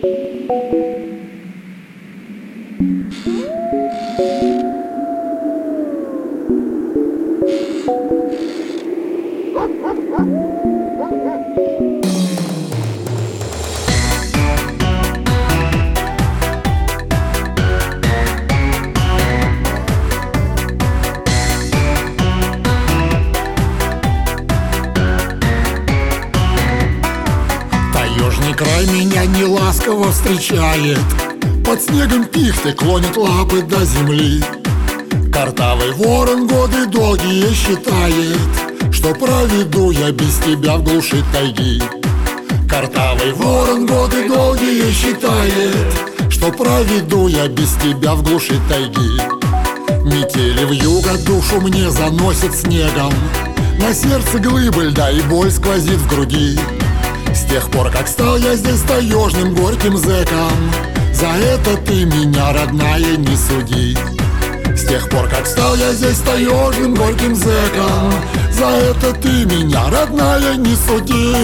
Таежный край меня неласково встречает, под снегом пихты клонит лапы до земли. Картавый ворон годы долгие считает, что проведу я без тебя в глуши тайги. Картавый ворон годы долгие считает, что проведу я без тебя в глуши тайги. Метели вьюга душу мне заносит снегом, на сердце глыбы льда и боль сквозит в груди. С тех пор, как стал я здесь таежным горьким зэком, за это ты меня, родная, не суди. С тех пор, как стал я здесь таежным горьким зэком, за это ты меня, родная, не суди.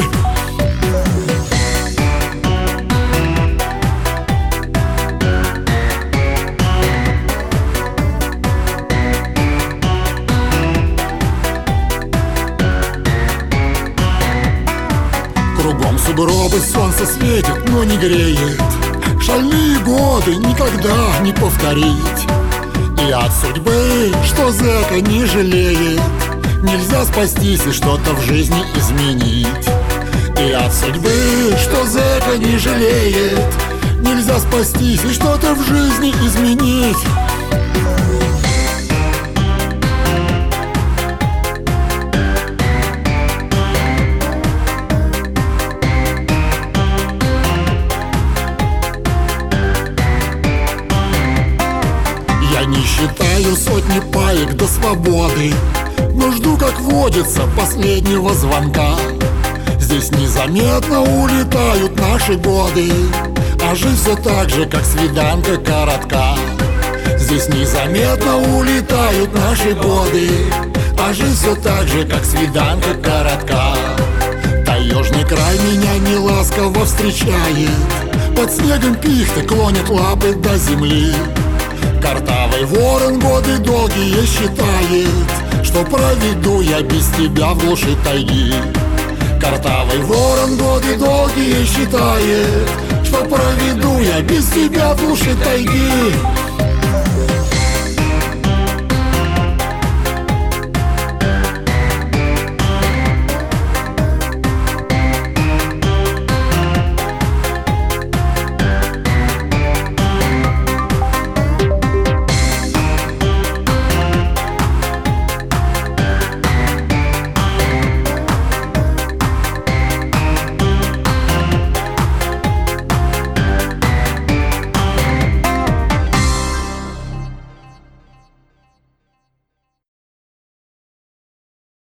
Кругом сугробы, солнце светит, но не греет. Шальные годы никогда не повторить. И от судьбы, что зэка не жалеет, нельзя спастись и что-то в жизни изменить. И от судьбы, что зэка не жалеет, нельзя спастись и что-то в жизни изменить. Я не считаю сотни паек до свободы, но жду, как водится, последнего звонка. Здесь незаметно улетают наши годы, а жизнь все так же, как свиданка коротка. Здесь незаметно улетают наши годы, а жизнь все так же, как свиданка коротка. Таежный край меня неласково встречает, под снегом пихты клонит лапы до земли. Картавый ворон годы долгие считает, что проведу я без тебя в глуши тайги. Картавый ворон годы долгие считает, что проведу я без тебя в глуши тайги.